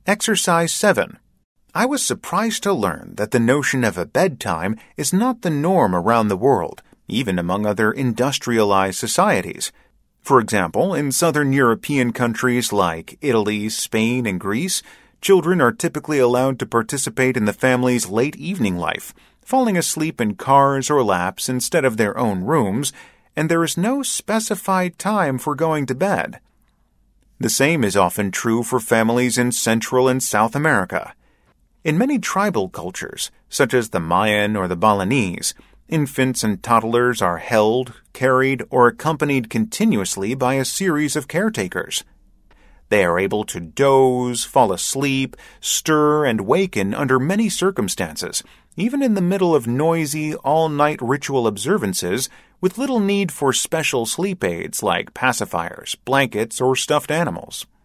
Exercise 7. I was surprised to learn that the notion of a bedtime is not the norm around the world, even among other industrialized societies. For example, in southern European countries like Italy, Spain, and Greece, children are typically allowed to participate in the family's late evening life, falling asleep in cars or laps instead of their own rooms, and there is no specified time for going to bed. The same is often true for families in Central and South America. In many tribal cultures, such as the Mayan or the Balinese, infants and toddlers are held, carried, or accompanied continuously by a series of caretakers. They are able to doze, fall asleep, stir, and waken under many circumstances, even in the middle of noisy, all-night ritual observances, with little need for special sleep aids like pacifiers, blankets, or stuffed animals.